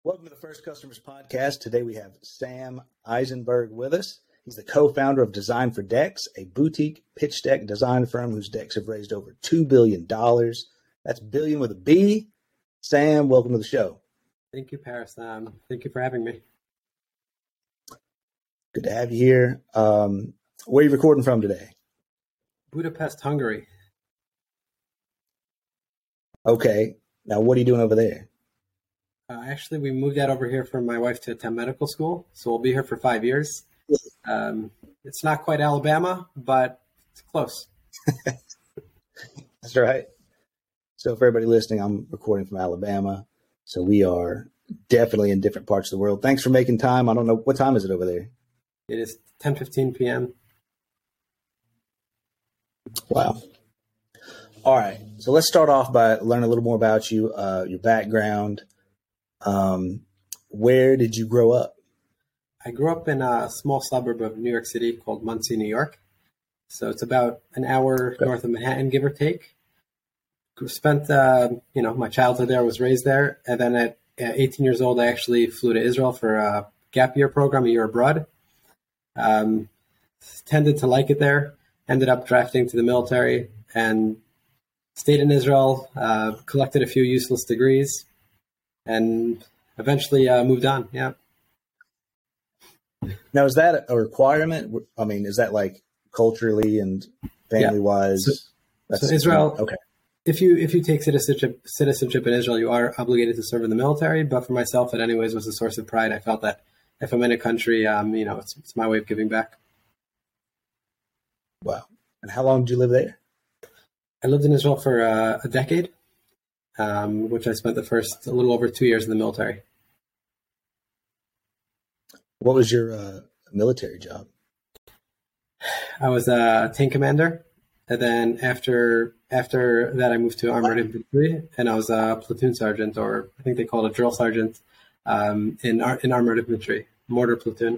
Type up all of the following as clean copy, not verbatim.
Welcome to the First Customers Podcast. Today we have Sam Eisenberg with us. He's the co-founder of Design for Decks, a boutique pitch deck design firm whose decks have raised over $2 billion. That's billion with a B. Sam, welcome to the show. Thank you, Paris. Thank you for having me. Good to have you here. Where are you recording from today? Budapest, Hungary. Okay. Now, what are you doing over there? Actually, we moved out over here for my wife to attend medical school, so we'll be here for 5 years. It's not quite Alabama, but it's close. That's right. So for everybody listening, I'm recording from Alabama, so we are definitely in different parts of the world. Thanks for making time. I don't know, what time is it over there? It is 10:15 p.m. Wow. All right. So let's start off by learning a little more about you, your background. Where did you grow up? I grew up in a small suburb of New York City called Muncie, New York. So it's about an hour north of Manhattan, give or take. Spent, my childhood there, was raised there. And then at 18 years old, I actually flew to Israel for a gap year program, a year abroad. Tended to like it there. Ended up drafting to the military and stayed in Israel, collected a few useless degrees, and eventually moved on. Yeah. Now, is that a requirement? I mean, is that like culturally and family wise? So Israel. Okay. If you take citizenship in Israel, you are obligated to serve in the military. But for myself, it anyways was a source of pride. I felt that if I'm in a country, it's my way of giving back. Wow. And how long did you live there? I lived in Israel for a decade, which I spent the first a little over 2 years in the military. What was your military job? I was a tank commander, and then after that, I moved to armored infantry, and I was a platoon sergeant, or I think they call it a drill sergeant, in armored infantry, mortar platoon.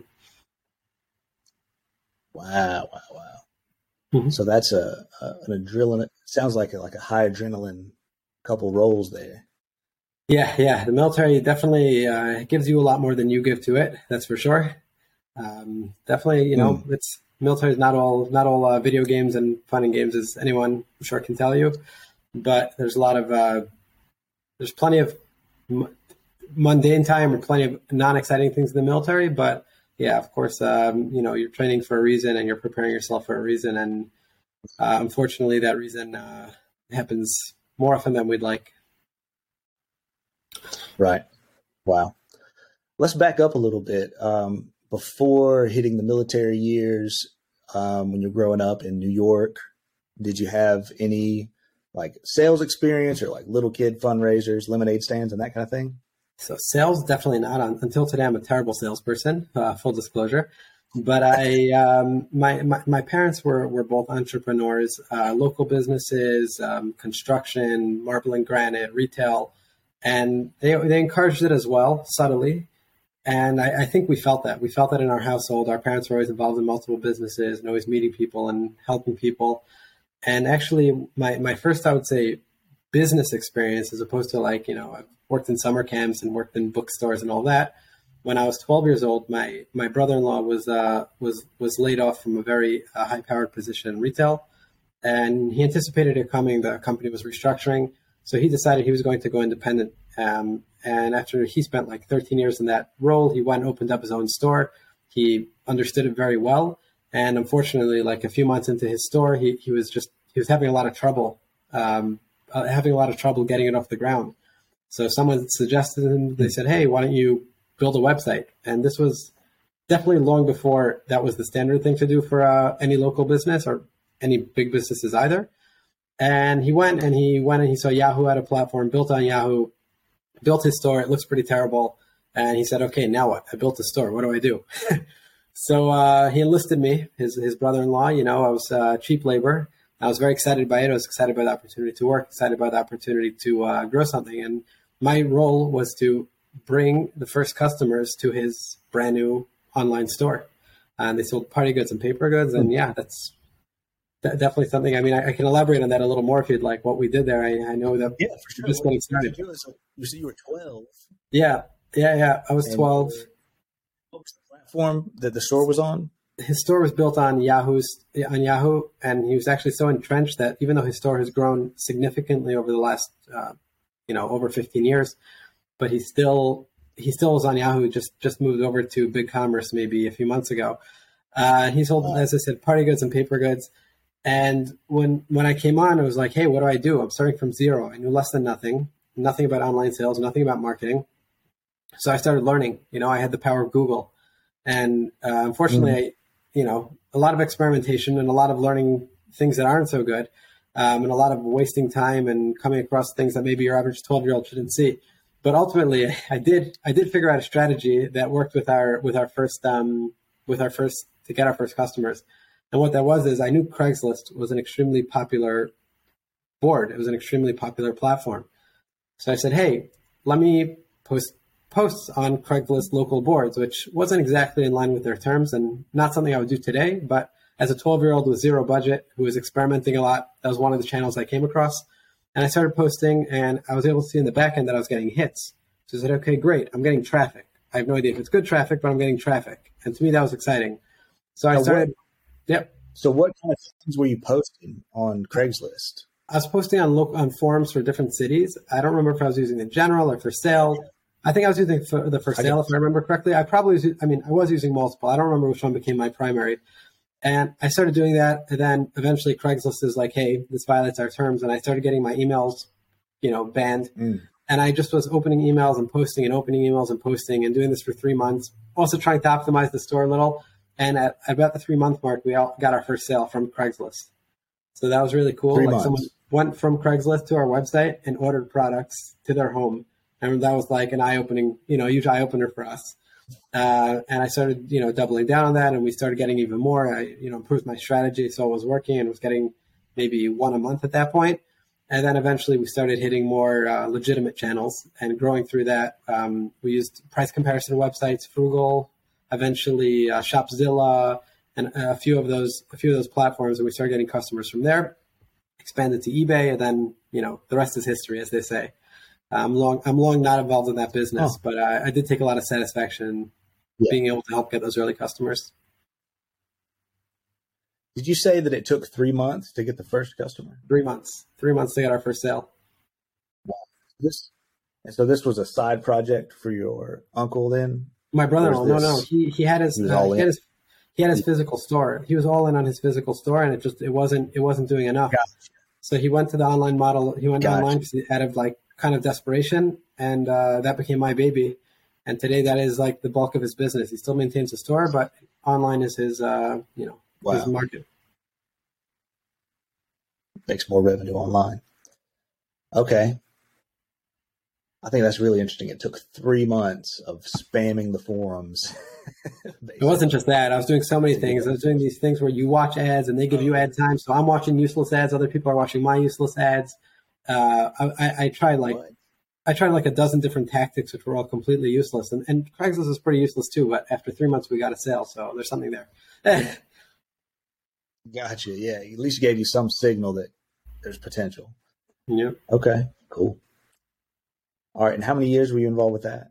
Wow. Mm-hmm. So that's an adrenaline. It sounds like a high adrenaline couple roles there. Yeah. The military definitely gives you a lot more than you give to it. That's for sure. Definitely, it's military is not all video games and fun and games, as anyone I'm sure can tell you. But there's a lot of there's plenty of mundane time or plenty of non-exciting things in the military. But yeah, of course, you're training for a reason and you're preparing yourself for a reason. And unfortunately, that reason happens more often than we'd like. Right. Wow. Let's back up a little bit. Before hitting the military years, when you're growing up in New York, did you have any like sales experience or like little kid fundraisers, lemonade stands, and that kind of thing? So sales, definitely not. Until today, I'm a terrible salesperson, full disclosure. But my parents were both entrepreneurs, local businesses, construction, marble and granite, retail, and they encouraged it as well, subtly. And I think we felt that. We felt that in our household. Our parents were always involved in multiple businesses and always meeting people and helping people. And actually, my first, I would say, business experience, as opposed to I've worked in summer camps and worked in bookstores and all that. When I was 12 years old, my brother-in-law was laid off from a very high-powered position in retail, and he anticipated it coming. The company was restructuring, so he decided he was going to go independent. And after he spent 13 years in that role, he went and opened up his own store. He understood it very well, and unfortunately, a few months into his store, he was having a lot of trouble, getting it off the ground. So someone suggested to him. They said, "Hey, why don't you build a website?" And this was definitely long before that was the standard thing to do for any local business or any big businesses either. And he went and he saw Yahoo had a platform, built on Yahoo, built his store. It looks pretty terrible. And he said, "Okay, now what? I built a store. What do I do?" So he enlisted me, his brother-in-law. I was cheap labor. I was very excited by it. I was excited by the opportunity to work, excited by the opportunity to grow something. And my role was to bring the first customers to his brand new online store. And they sold party goods and paper goods. And yeah, that's definitely something. I mean, I can elaborate on that a little more if you'd like. What we did there, I know that. Yeah, for sure. Just getting started. You said you were 12. Yeah. Yeah. I was And 12. what was the platform that the store was on? His store was built on Yahoo, and he was actually so entrenched that even though his store has grown significantly over the last, over 15 years, but he still was on Yahoo. Just moved over to BigCommerce maybe a few months ago. He sold, as I said, party goods and paper goods. And when I came on, I was like, hey, what do I do? I'm starting from zero. I knew less than nothing about online sales, nothing about marketing. So I started learning. I had the power of Google, and unfortunately, a lot of experimentation and a lot of learning things that aren't so good, and a lot of wasting time and coming across things that maybe your average 12-year-old shouldn't see. But ultimately, I did figure out a strategy that worked with our first to get our first customers. And what that was is I knew Craigslist was an extremely popular board. It was an extremely popular platform. So I said, hey, let me post posts on Craigslist local boards, which wasn't exactly in line with their terms and not something I would do today. But as a 12-year-old with zero budget who was experimenting a lot, that was one of the channels I came across. And I started posting, and I was able to see in the back end that I was getting hits. So I said, okay, great. I'm getting traffic. I have no idea if it's good traffic, but I'm getting traffic. And to me, that was exciting. So I started. Yep. So what kind of things were you posting on Craigslist? I was posting on forums for different cities. I don't remember if I was using the general or for sale. I think I was using the for sale, if I remember correctly. I was using multiple. I don't remember which one became my primary. And I started doing that. And then eventually Craigslist is like, hey, this violates our terms. And I started getting my emails, banned. And I just was opening emails and posting and opening emails and posting and doing this for 3 months. Also trying to optimize the store a little. And at about the 3-month mark, we all got our first sale from Craigslist. So that was really cool. Someone went from Craigslist to our website and ordered products to their home. And that was like an eye-opening, huge eye-opener for us. And I started, doubling down on that, and we started getting even more. I, improved my strategy, so it was working, and was getting maybe one a month at that point. And then eventually we started hitting more legitimate channels and growing through that. We used price comparison websites, Frugal, eventually Shopzilla, and a few of those platforms, and we started getting customers from there. Expanded to eBay, and then the rest is history, as they say. I'm long not involved in that business, but I did take a lot of satisfaction being able to help get those early customers. Did you say that it took 3 months to get the first customer? 3 months. 3 months to get our first sale. Wow. So this was a side project for your uncle then? My brother-in-law. No. He had his physical store. He was all in on his physical store, and it wasn't doing enough. Gotcha. So he went to the online model. He went online out of kind of desperation, and that became my baby. And today that is like the bulk of his business. He still maintains the store, but online is his his market. Makes more revenue online. Okay. I think that's really interesting. It took 3 months of spamming the forums. It wasn't just that. I was doing so many things. I was doing these things where you watch ads and they give you ad time. So I'm watching useless ads. Other people are watching my useless ads. I tried like a dozen different tactics, which were all completely useless. And Craigslist is pretty useless too. But after 3 months, we got a sale. So there's something there. Gotcha. Yeah. At least gave you some signal that there's potential. Yeah. Okay, cool. All right. And how many years were you involved with that?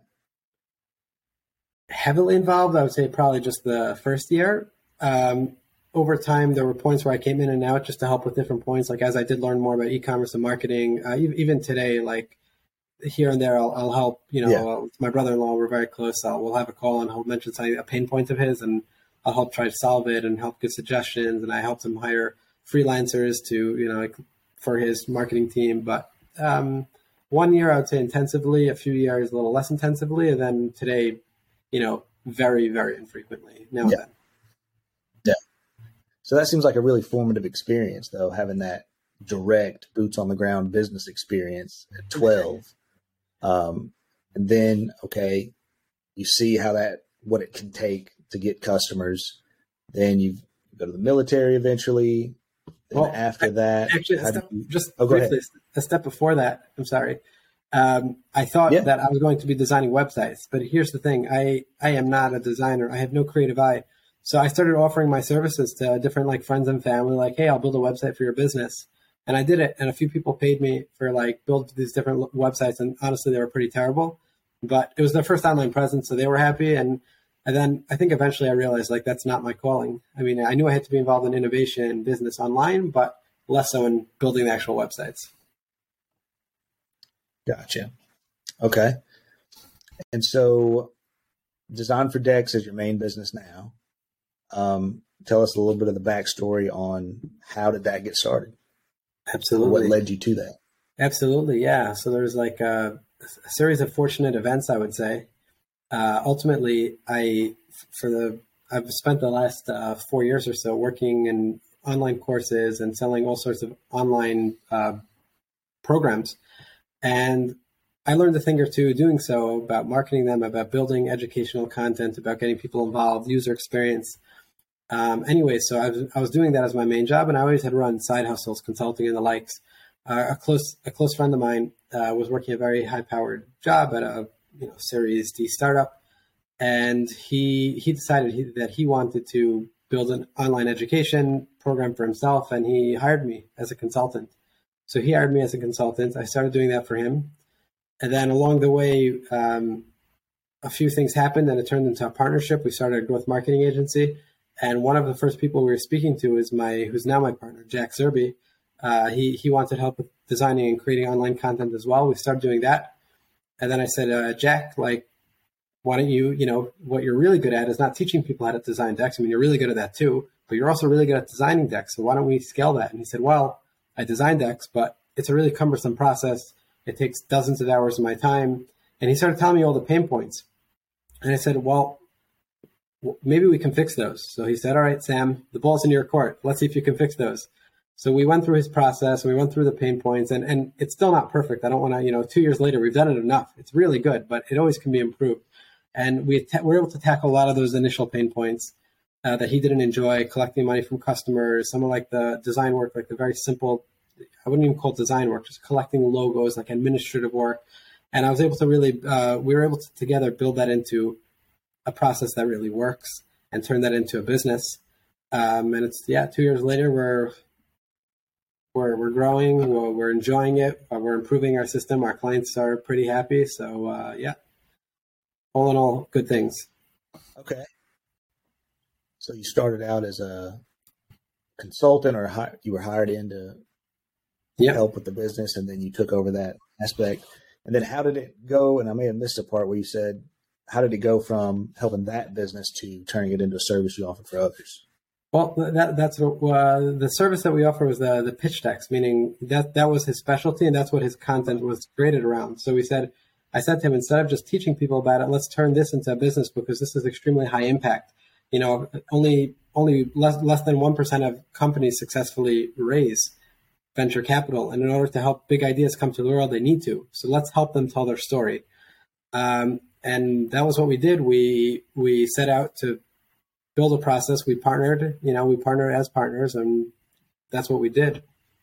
Heavily involved, I would say probably just the first year. Over time, there were points where I came in and out just to help with different points. Like as I did learn more about e-commerce and marketing, even today, like here and there, I'll help. My brother-in-law, we're very close. We'll have a call and he'll mention something, a pain point of his, and I'll help try to solve it and help give suggestions. And I helped him hire freelancers to for his marketing team. But 1 year, I would say intensively. A few years, a little less intensively, and then today, very, very infrequently now and then. Yeah. So that seems like a really formative experience, though, having that direct boots on the ground business experience at 12. And then, okay, you see what it can take to get customers. Then you go to the military eventually. Then after that, actually, briefly, a step before that, I'm sorry. I thought that I was going to be designing websites, but here's the thing. I am not a designer. I have no creative eye. So I started offering my services to different friends and family, like, hey, I'll build a website for your business. And I did it. And a few people paid me for build these different websites. And honestly, they were pretty terrible. but it was their first online presence, so they were happy. And then I think eventually I realized like that's not my calling. I mean, I knew I had to be involved in innovation and business online, but less so in building the actual websites. Gotcha. Okay. And so Design for Decks is your main business now. Tell us a little bit of the backstory on how did that get started? Absolutely. What led you to that? Absolutely. Yeah. So there's like a series of fortunate events, I would say. Ultimately, I've spent the last 4 years or so working in online courses and selling all sorts of online programs. And I learned a thing or two doing so about marketing them, about building educational content, about getting people involved, user experience. Anyway, so I was doing that as my main job, and I always had run side hustles, consulting and the likes. A close friend of mine was working a very high-powered job at a Series D startup, and he decided that he wanted to build an online education program for himself, and he hired me as a consultant. So he hired me as a consultant. I started doing that for him, and then along the way, a few things happened, and it turned into a partnership. We started a growth marketing agency. And one of the first people we were speaking to is who's now my partner, Jack Zerby. He wanted help with designing and creating online content as well. We started doing that. And then I said, Jack, like, why don't you, what you're really good at is not teaching people how to design decks. I mean, you're really good at that too, but you're also really good at designing decks. So why don't we scale that? And he said, well, I design decks, but it's a really cumbersome process. It takes dozens of hours of my time. And he started telling me all the pain points. And I said, well, maybe we can fix those. So he said, all right, Sam, the ball's in your court. Let's see if you can fix those. So we went through his process. We went through the pain points, and it's still not perfect. I don't want to, 2 years later, we've done it enough. It's really good, but it always can be improved. And we were able to tackle a lot of those initial pain points that he didn't enjoy, collecting money from customers, some of like the design work, like the very simple, I wouldn't even call it design work, just collecting logos, like administrative work. And I was able to really, we were able to together build that into a process that really works and turn that into a business. And it's 2 years later, we're growing, we're enjoying it, we're improving our system. Our clients are pretty happy. So all in all, good things. Okay. So you started out as a consultant, or you were hired in to help with the business, and then you took over that aspect. And then how did it go? And I may have missed a part where you said, how did it go from helping that business to turning it into a service you offer for others? Well, that's the service that we offer was the pitch decks, meaning that was his specialty, and that's what his content was created around. So I said to him, instead of just teaching people about it, let's turn this into a business, because this is extremely high impact. Only less than 1% of companies successfully raise venture capital, and in order to help big ideas come to the world, they need to. So let's help them tell their story. And that was what we did. We set out to build a process. We partnered, we partnered as partners, and that's what we did.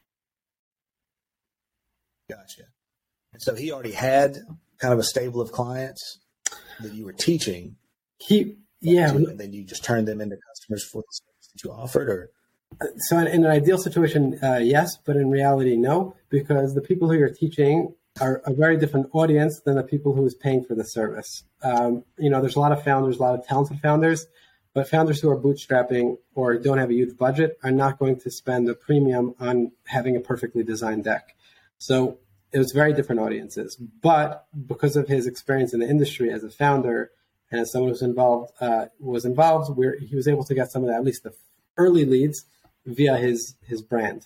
Gotcha. And so he already had kind of a stable of clients that you were teaching. And then you just turned them into customers for the service that you offered, or? So in an ideal situation, yes, but in reality, no, because the people who you're teaching are a very different audience than the people who is paying for the service. There's a lot of founders, a lot of talented founders, but founders who are bootstrapping or don't have a huge budget are not going to spend a premium on having a perfectly designed deck. So it was very different audiences. But because of his experience in the industry as a founder and as someone who's involved, he was able to get some of that, at least the early leads, via his brand.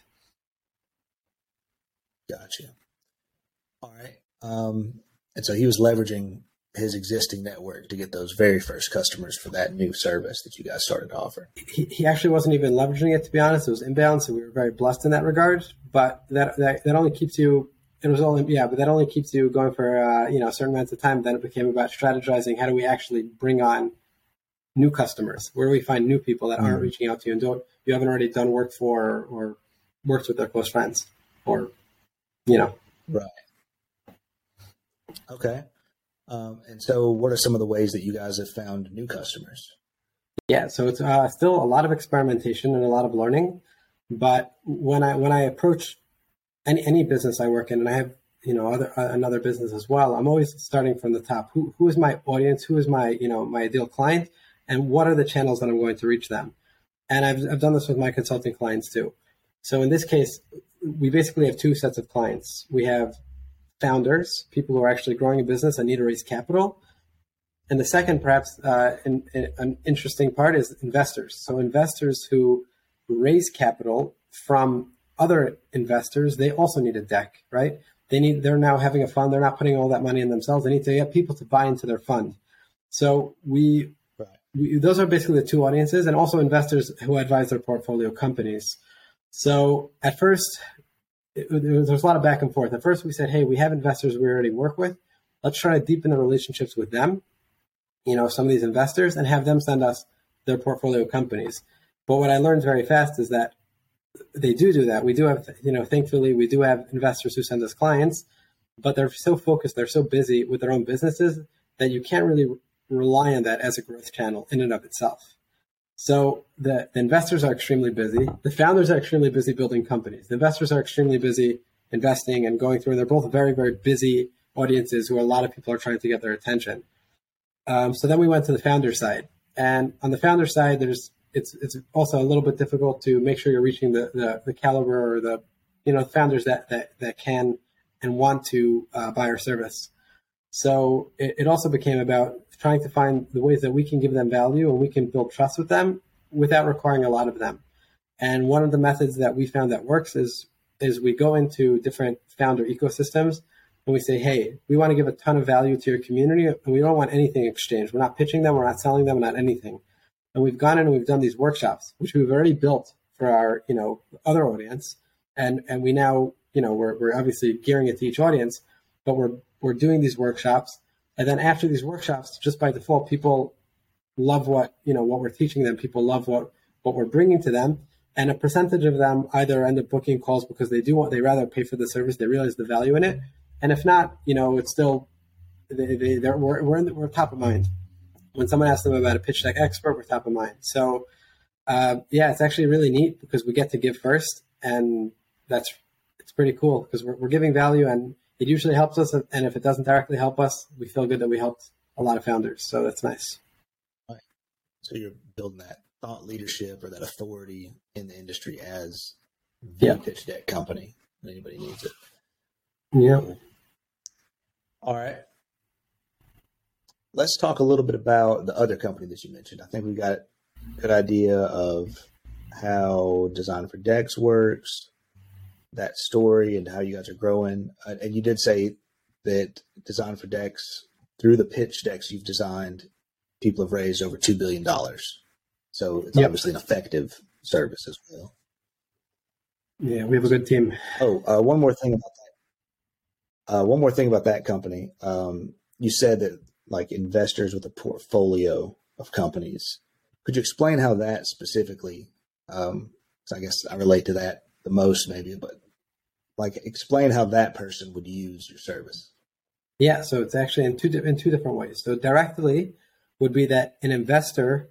Gotcha. All right. And so he was leveraging his existing network to get those very first customers for that new service that you guys started to offer. He actually wasn't even leveraging it, to be honest. It was inbound, so we were very blessed in that regard. But that only keeps you. But that only keeps you going for a certain amount of time. Then it became about strategizing. How do we actually bring on new customers? Where do we find new people that aren't reaching out to you and you haven't already done work for or worked with their close friends, or Right. Okay. And so what are some of the ways that you guys have found new customers? Yeah, so it's still a lot of experimentation and a lot of learning. But when I approach any business I work in, and I have another business as well, I'm always starting from the top. Who is my audience? Who is my my ideal client? And what are the channels that I'm going to reach them? And I've done this with my consulting clients too. So in this case, we basically have two sets of clients. We have founders, people who are actually growing a business and need to raise capital. And the second, perhaps an interesting part, is investors. So investors who raise capital from other investors, they also need a deck, right? They're now having a fund. They're not putting all that money in themselves. They need to get people to buy into their fund. So those are basically the two audiences, and also investors who advise their portfolio companies. So at first, there was a lot of back and forth. At first, we said, hey, we have investors we already work with. Let's try to deepen the relationships with them, some of these investors, and have them send us their portfolio companies. But what I learned very fast is that they do that. We do have, thankfully, we do have investors who send us clients, but they're so focused, they're so busy with their own businesses that you can't really rely on that as a growth channel in and of itself. So the investors are extremely busy. The founders are extremely busy building companies. The investors are extremely busy investing and going through, and they're both very, very busy audiences who a lot of people are trying to get their attention. So then we went to the founder side. And on the founder side, it's also a little bit difficult to make sure you're reaching the caliber or the founders that can and want to buy our service. So it also became about trying to find the ways that we can give them value and we can build trust with them without requiring a lot of them. And one of the methods that we found that works is we go into different founder ecosystems and we say, hey, we want to give a ton of value to your community and we don't want anything exchanged. We're not pitching them, we're not selling them, not anything. And we've gone in and we've done these workshops, which we've already built for our, other audience. And we now, we're obviously gearing it to each audience, but we're doing these workshops. And then after these workshops, just by default, people love what we're teaching them. People love what we're bringing to them. And a percentage of them either end up booking calls because they rather pay for the service. They realize the value in it. And if not, it's still, we're top of mind. When someone asks them about a pitch deck expert, we're top of mind. So, it's actually really neat because we get to give first, and it's pretty cool because we're giving value, and it usually helps us. And if it doesn't directly help us, we feel good that we helped a lot of founders. So that's nice. Right. So you're building that thought leadership or that authority in the industry as the pitch deck company. Anybody needs it. Yeah. Cool. All right. Let's talk a little bit about the other company that you mentioned. I think we got a good idea of how Design for Decks works, that story, and how you guys are growing. And you did say that Design for Decks, through the pitch decks you've designed, people have raised over $2 billion. So it's obviously an effective service as well. Yeah, we have a good team. One more thing about that company. You said that like investors with a portfolio of companies. Could you explain how that specifically, I guess I relate to that the most maybe, but like explain how that person would use your service. Yeah, so it's actually in two different ways. So directly would be that an investor,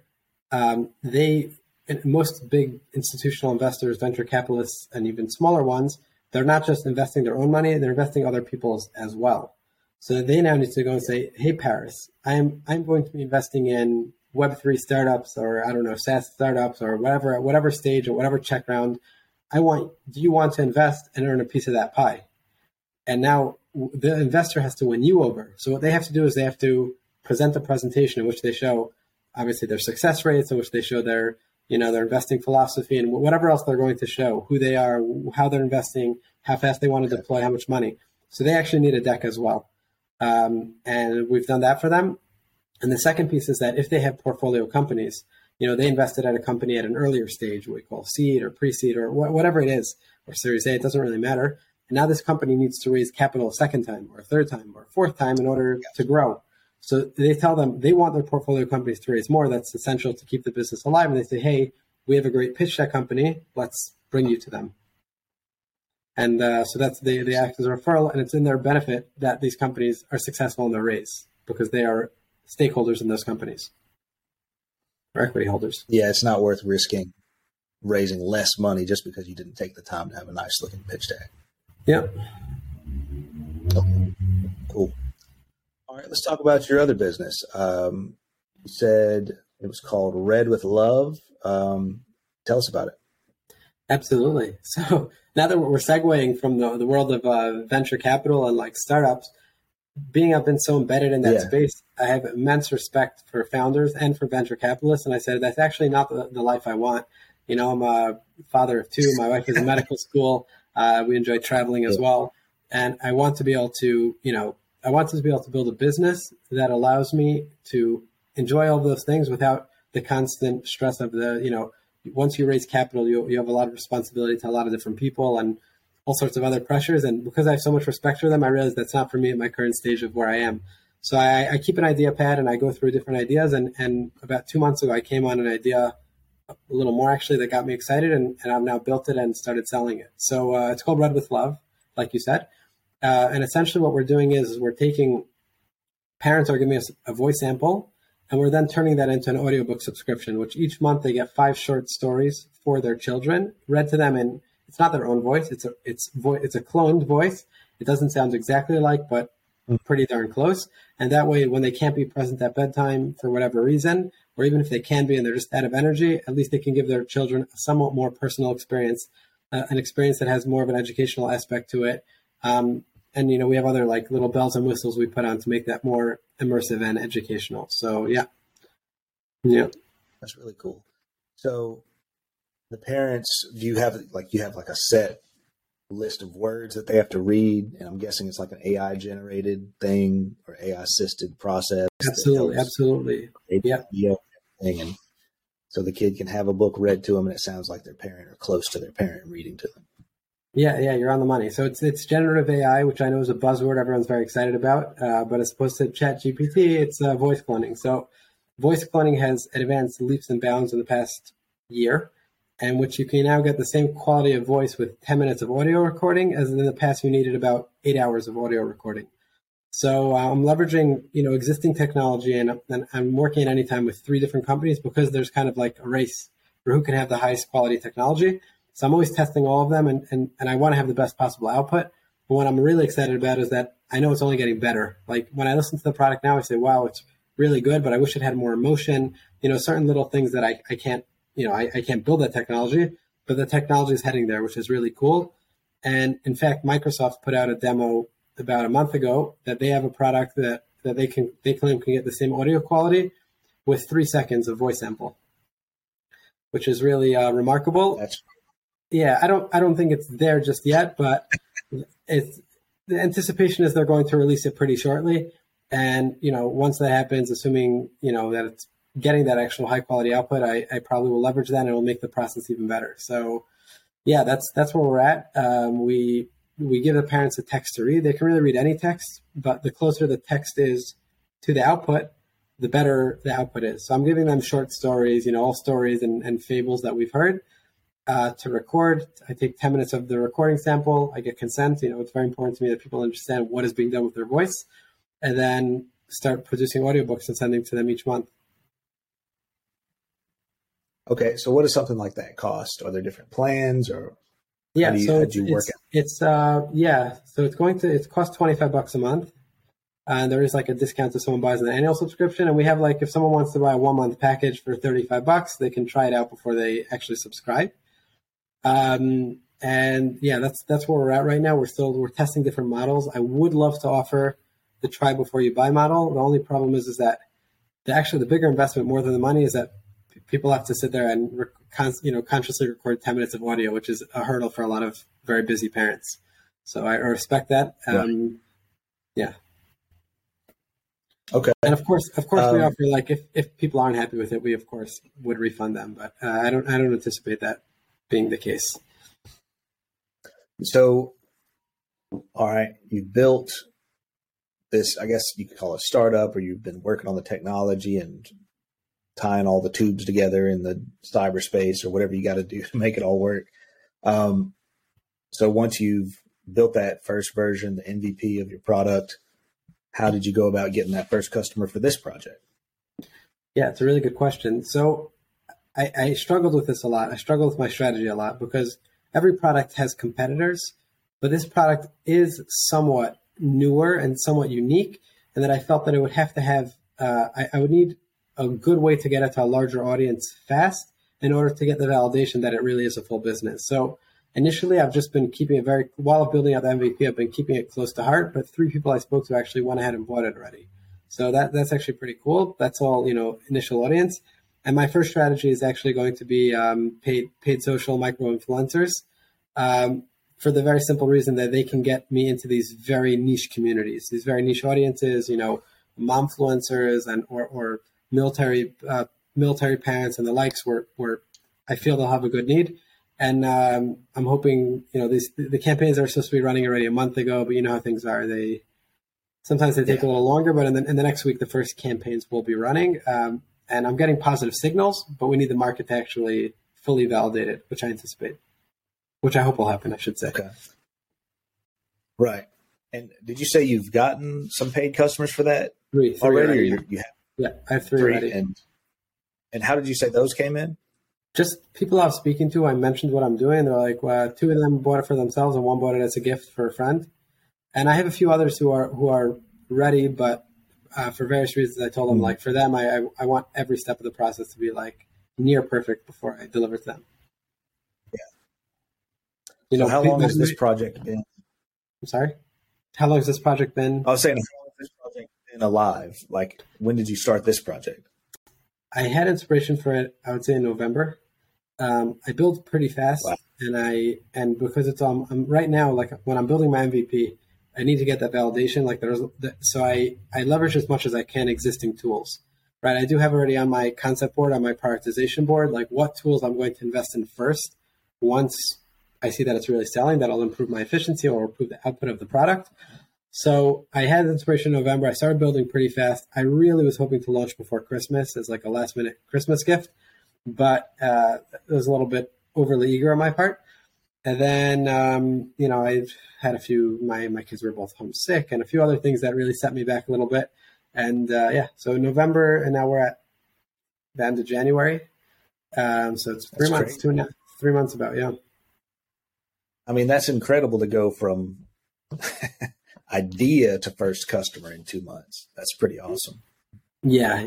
most big institutional investors, venture capitalists, and even smaller ones, they're not just investing their own money, they're investing other people's as well. So they now need to go and say, hey, Paris, I'm going to be investing in Web3 startups or, I don't know, SaaS startups or whatever stage or whatever check round. Do you want to invest and earn a piece of that pie? And now the investor has to win you over. So what they have to do is they have to present a presentation in which they show, obviously, their success rates, in which they show their investing philosophy and whatever else they're going to show, who they are, how they're investing, how fast they want to deploy, how much money. So they actually need a deck as well. And we've done that for them. And the second piece is that if they have portfolio companies, they invested at a company at an earlier stage, what we call seed or pre-seed or whatever it is, or Series A, it doesn't really matter. And now this company needs to raise capital a second time or a third time or a fourth time in order to grow. So they tell them they want their portfolio companies to raise more. That's essential to keep the business alive. And they say, hey, we have a great pitch deck company. Let's bring you to them. And so that's they act as a referral, and it's in their benefit that these companies are successful in their raise because they are stakeholders in those companies or equity holders. Yeah, it's not worth risking raising less money just because you didn't take the time to have a nice looking pitch deck. Yeah. Okay, cool. All right, let's talk about your other business. You said it was called Red with Love. Tell us about it. Absolutely. So now that we're segueing from the world of venture capital and like startups, being I've been so embedded in that Yeah, space, I have immense respect for founders and for venture capitalists. And I said, that's actually not the life I want. You know, I'm a father of two. My wife is in medical school. We enjoy traveling as yeah, well. And I want to be able to, I want to be able to build a business that allows me to enjoy all those things without the constant stress of once you raise capital, you have a lot of responsibility to a lot of different people and all sorts of other pressures. And because I have so much respect for them, I realize that's not for me at my current stage of where I am. So I keep an idea pad and I go through different ideas. And about 2 months ago, I came on an idea, a little more actually, that got me excited. And I've now built it and started selling it. So it's called Red with Love, like you said. And essentially what we're doing is we're taking, parents are giving us a voice sample, and we're then turning that into an audiobook subscription, which each month they get 5 short stories for their children read to them in, it's not their own voice, it's a cloned voice. It doesn't sound exactly like, but pretty darn close. And that way, when they can't be present at bedtime for whatever reason, or even if they can be and they're just out of energy, at least they can give their children a somewhat more personal experience, an experience that has more of an educational aspect to it. And we have other like little bells and whistles we put on to make that more immersive and educational. So yeah. that's really cool. So the parents, do you have like a set list of words that they have to read? And I'm guessing it's like an AI generated thing or AI assisted process. Absolutely. Yeah. Thing. And so the kid can have a book read to them and it sounds like their parent or close to their parent reading to them. Yeah, you're on the money. So it's generative AI, which I know is a buzzword everyone's very excited about, but as opposed to ChatGPT, it's voice cloning. So voice cloning has advanced leaps and bounds in the past year, and which you can now get the same quality of voice with 10 minutes of audio recording as in the past you needed about 8 hours of audio recording. So I'm leveraging existing technology, and I'm working at any time with 3 different companies because there's kind of like a race for who can have the highest quality technology. So I'm always testing all of them, and I want to have the best possible output. But what I'm really excited about is that I know it's only getting better. Like when I listen to the product now, I say, wow, it's really good, but I wish it had more emotion, certain little things that I can't, I can't build that technology, but the technology is heading there, which is really cool. And in fact, Microsoft put out a demo about a month ago that they have a product that they claim can get the same audio quality with 3 seconds of voice sample, which is really remarkable. Yeah, I don't think it's there just yet, but the anticipation is they're going to release it pretty shortly. And, once that happens, assuming, that it's getting that actual high quality output, I probably will leverage that and it will make the process even better. So yeah, that's where we're at. We give the parents a text to read. They can really read any text, but the closer the text is to the output, the better the output is. So I'm giving them short stories, all stories and fables that we've heard. To record. I take 10 minutes of the recording sample. I get consent. It's very important to me that people understand what is being done with their voice, and then start producing audiobooks and sending to them each month. Okay, so what does something like that cost? Are there different plans, or yeah? how do you work it? So it costs $25 a month, and there is like a discount if someone buys an annual subscription. And we have like if someone wants to buy a 1-month package for $35, they can try it out before they actually subscribe. And yeah, that's where we're at right now. We're testing different models. I would love to offer the try before you buy model. The only problem is that the bigger investment, more than the money, is that people have to sit there and consciously record 10 minutes of audio, which is a hurdle for a lot of very busy parents. So I respect that. Yeah. Okay. And of course, we offer like if people aren't happy with it, we of course would refund them. But I don't anticipate that being the case. So, all right, you built this, I guess you could call it a startup, or you've been working on the technology and tying all the tubes together in the cyberspace or whatever you got to do to make it all work. So once you've built that first version, the MVP of your product, how did you go about getting that first customer for this project? Yeah, it's a really good question. So I struggled with this a lot. I struggled with my strategy a lot because every product has competitors, but this product is somewhat newer and somewhat unique, and that I felt that it would have to have, I would need a good way to get it to a larger audience fast in order to get the validation that it really is a full business. So initially, I've just been keeping it while building out the MVP, I've been keeping it close to heart, but 3 people I spoke to actually went ahead and bought it already. So that's actually pretty cool. That's all, initial audience. And my first strategy is actually going to be paid social micro influencers, for the very simple reason that they can get me into these very niche communities, these very niche audiences, momfluencers and or military parents and the likes, where I feel they'll have a good need. And I'm hoping, the campaigns are supposed to be running already a month ago, but you know how things are. Sometimes they take a little longer, but in the next week, the first campaigns will be running. And I'm getting positive signals, but we need the market to actually fully validate it, which I anticipate, which I hope will happen, I should say. Okay. Right. And did you say you've gotten some paid customers for that? Three already? Already. Or you have? Yeah, I have three already. And how did you say those came in? Just people I was speaking to, I mentioned what I'm doing. They're like, well, 2 of them bought it for themselves and 1 bought it as a gift for a friend. And I have a few others who are ready, but for various reasons, I told them, like, for them, I want every step of the process to be like near perfect before I deliver to them. Yeah. So how long has this project been? I'm sorry? How long has this project been? I was saying, how long has this project been alive? Like, when did you start this project? I had inspiration for it, I would say, in November. I built pretty fast, wow. and because it's I'm right now, like when I'm building my MVP, I need to get that validation. So I leverage as much as I can existing tools, right? I do have already on my concept board, on my prioritization board, like what tools I'm going to invest in first. Once I see that it's really selling, that'll improve my efficiency or improve the output of the product. So I had inspiration in November. I started building pretty fast. I really was hoping to launch before Christmas as like a last minute Christmas gift, but it was a little bit overly eager on my part. And then, I've had a few, my kids were both homesick and a few other things that really set me back a little bit. And so November, and now we're at the end of January. So it's 3 months, great. 3 months about, yeah. I mean, that's incredible to go from idea to first customer in 2 months. That's pretty awesome. Yeah.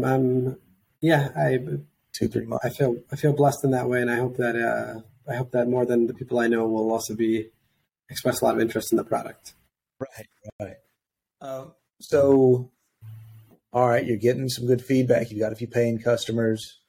2-3 months. I feel blessed in that way, and I hope that more than the people I know will also express a lot of interest in the product. Right. So, all right, you're getting some good feedback. You've got a few paying customers.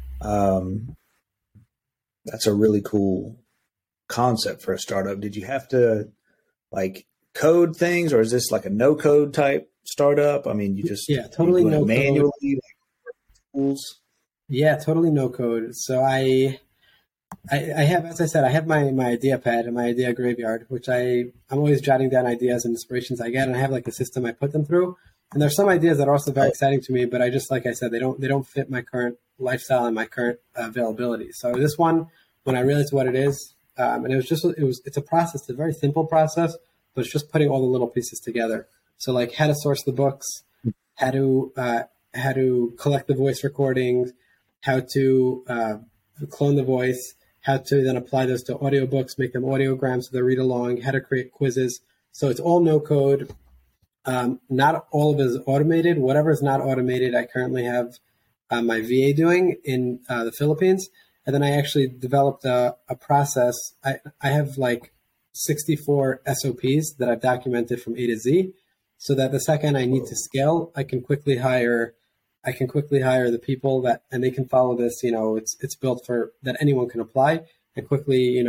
That's a really cool concept for a startup. Did you have to like code things, or is this like a no code type startup? I mean, you just totally no manually code. Like, tools. Yeah, totally no code. So I have, as I said, I have my idea pad and my idea graveyard, which I'm always jotting down ideas and inspirations I get, and I have like a system I put them through. And there's some ideas that are also very exciting to me, but I just, like I said, they don't fit my current lifestyle and my current availability. So this one, when I realized what it is, and it's a process, it's a very simple process, but it's just putting all the little pieces together. So like how to source the books, how to collect the voice recordings, how to clone the voice, how to then apply those to audiobooks, make them audiograms so they read along, how to create quizzes. So it's all no code. Not all of it is automated. Whatever is not automated, I currently have my VA doing in the Philippines. And then I actually developed a process. I have like 64 SOPs that I've documented from A to Z, so that the second I need to scale, I can quickly hire the people and they can follow this. It's built for that anyone can apply and quickly,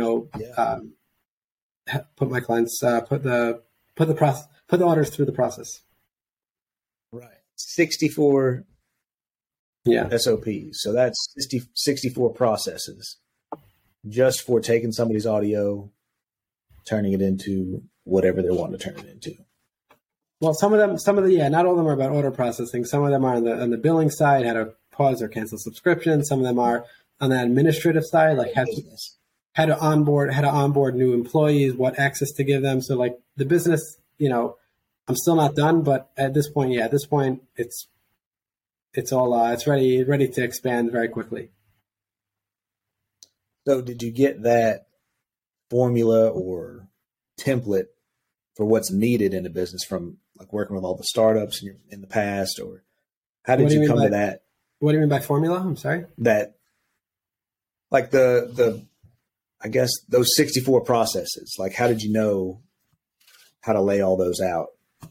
put my clients, put the orders through the process. Right. 64 SOPs. So that's 64 processes just for taking somebody's audio, turning it into whatever they want to turn it into. Well, not all of them are about order processing. Some of them are on the billing side, how to pause or cancel subscriptions. Some of them are on the administrative side, like how to onboard new employees, what access to give them. So like the business, I'm still not done, but at this point, it's all it's ready to expand very quickly. So did you get that formula or template for what's needed in a business from like working with all the startups in the past, or how did you come to that? What do you mean by formula? I'm sorry. That like the I guess those 64 processes, like how did you know how to lay all those out?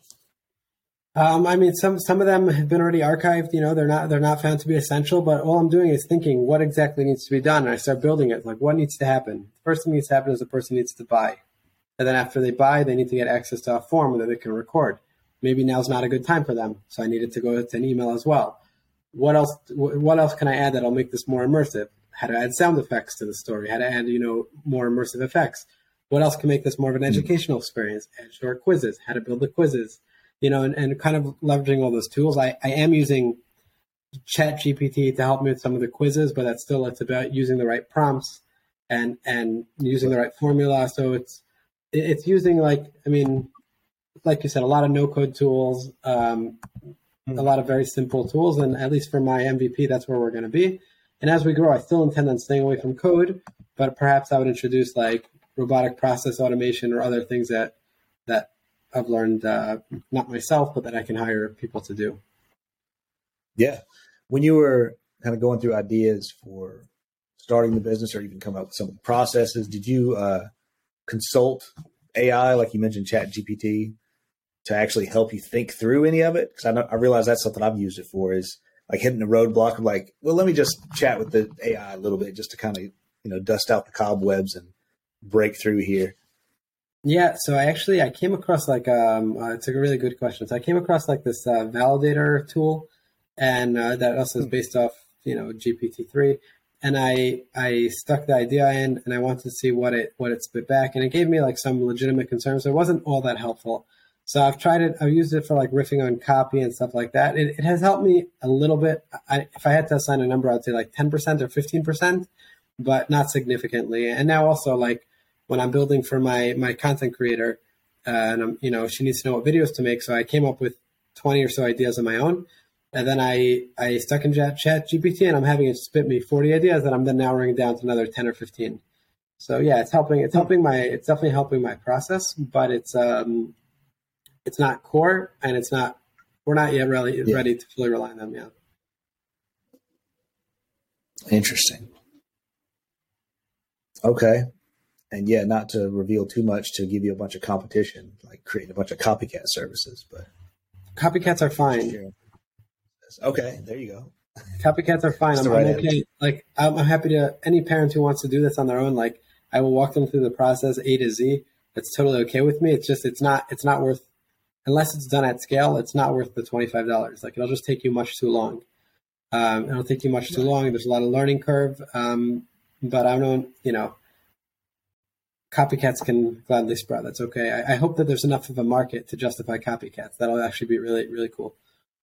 I mean, some of them have been already archived. You know, they're not found to be essential. But all I'm doing is thinking, what exactly needs to be done, and I start building it. Like, what needs to happen? The first thing needs to happen is the person needs to buy, and then after they buy, they need to get access to a form that they can record. Maybe now's not a good time for them, so I needed to go to an email as well. What else? What else can I add that'll make this more immersive? How to add sound effects to the story? How to add more immersive effects? What else can make this more of an educational experience? Add short quizzes. How to build the quizzes? And kind of leveraging all those tools. I am using ChatGPT to help me with some of the quizzes, but it's about using the right prompts and using the right formula. So it's using like you said, a lot of no code tools, a lot of very simple tools, and at least for my MVP, that's where we're going to be. And as we grow, I still intend on staying away from code, but perhaps I would introduce like robotic process automation or other things that I've learned, not myself, but that I can hire people to do. Yeah. When you were kind of going through ideas for starting the business or even come up with some of the processes, did you consult AI, like you mentioned, ChatGPT, to actually help you think through any of it? Because I realize that's something I've used it for, is like hitting a roadblock of like, well, let me just chat with the AI a little bit just to kind of, dust out the cobwebs and break through here. Yeah, so I came across like it's a really good question. So I came across like this validator tool, and that also is based off GPT-3, and I stuck the idea in, and I wanted to see what it spit back, and it gave me like some legitimate concerns. So it wasn't all that helpful. So I've tried it. I've used it for like riffing on copy and stuff like that. It has helped me a little bit. If I had to assign a number, I'd say like 10% or 15%, but not significantly. And now also like, when I'm building for my content creator, and she needs to know what videos to make. So I came up with 20 or so ideas of my own. And then I stuck in ChatGPT, and I'm having it spit me 40 ideas that I'm then narrowing down to another 10 or 15. So yeah, it's definitely helping my process, but it's not core, and we're not yet really ready to fully rely on them yet. Interesting. Okay. And yeah, not to reveal too much to give you a bunch of competition, like creating a bunch of copycat services, but copycats are fine. Okay, there you go. Copycats are fine. I'm okay. Like I'm happy to any parent who wants to do this on their own. Like I will walk them through the process A to Z. It's totally okay with me. It's just it's not worth, unless it's done at scale. It's not worth the $25. Like it'll just take you much too long. It'll take you much too long. There's a lot of learning curve. But I don't copycats can gladly spread. That's okay. I hope that there's enough of a market to justify copycats. That'll actually be really, really cool.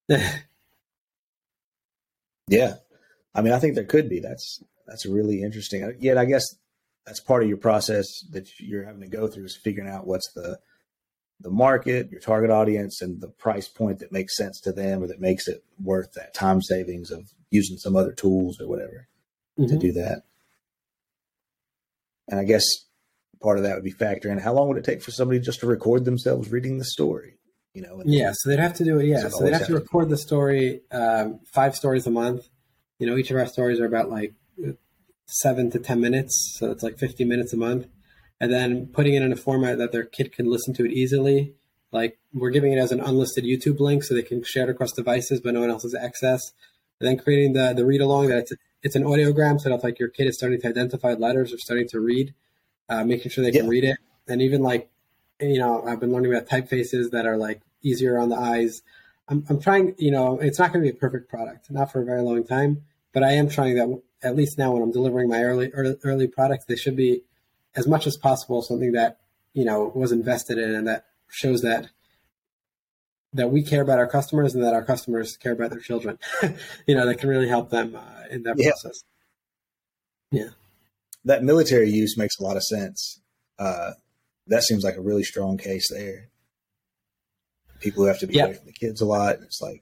Yeah. I mean, I think there could be. That's really interesting. Yet I guess that's part of your process that you're having to go through, is figuring out what's the market, your target audience, and the price point that makes sense to them, or that makes it worth that time savings of using some other tools or whatever to do that. And I guess part of that would be factoring how long would it take for somebody just to record themselves reading the story, so they'd have to do it. Yeah. So they'd have to record the story, 5 stories a month. Each of our stories are about like 7 to 10 minutes. So it's like 50 minutes a month, and then putting it in a format that their kid can listen to it easily. Like we're giving it as an unlisted YouTube link so they can share it across devices, but no one else has access. And then creating the read along that it's an audiogram. So if like your kid is starting to identify letters or starting to read, making sure they can read it. And even like, I've been learning about typefaces that are like easier on the eyes. I'm trying, it's not going to be a perfect product, not for a very long time, but I am trying that at least now when I'm delivering my early products, they should be as much as possible something that, was invested in, and that shows that we care about our customers and that our customers care about their children, that can really help them in that process. Yeah. That military use makes a lot of sense. That seems like a really strong case there. People who have to be away from the kids a lot. It's like,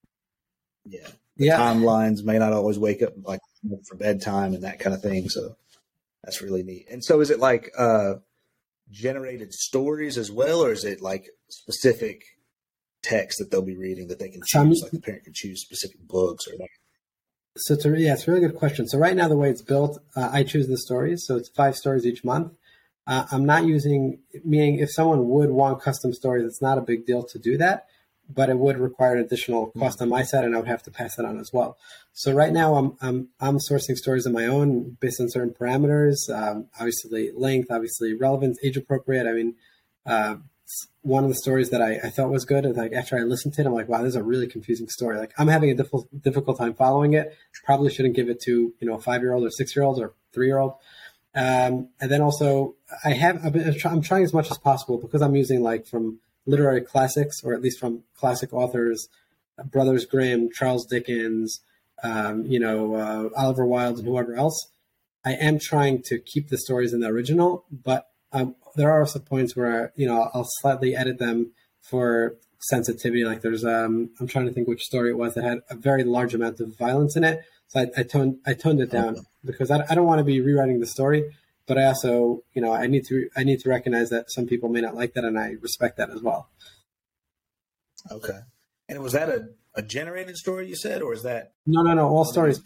timelines may not always wake up like for bedtime and that kind of thing. So that's really neat. And so is it like, generated stories as well, or is it like specific text that they'll be reading that they can So I'm, choose? Like the parent can choose specific books or like. So it's a really good question. So right now, the way it's built, I choose the stories. So it's 5 stories each month. I'm not using, meaning if someone would want custom stories, it's not a big deal to do that, but it would require an additional cost on my side, and I would have to pass that on as well. So right now, I'm sourcing stories on my own based on certain parameters. Obviously, length, obviously relevance, age appropriate. I mean, one of the stories that I thought was good, like after I listened to it, I'm like, wow, this is a really confusing story. Like I'm having a difficult time following it. Probably shouldn't give it to, a 5-year-old or 6-year-old or 3-year-old. And then also I'm trying as much as possible, because I'm using like from literary classics, or at least from classic authors, Brothers Grimm, Charles Dickens, Oliver Wilde, and whoever else. I am trying to keep the stories in the original, but there are also points where I'll slightly edit them for sensitivity. Like there's I'm trying to think which story it was that had a very large amount of violence in it, so I toned it down, because I don't want to be rewriting the story, but I also I need to recognize that some people may not like that, and I respect that as well. Okay. And was that a generated story you said, or is that? No. All stories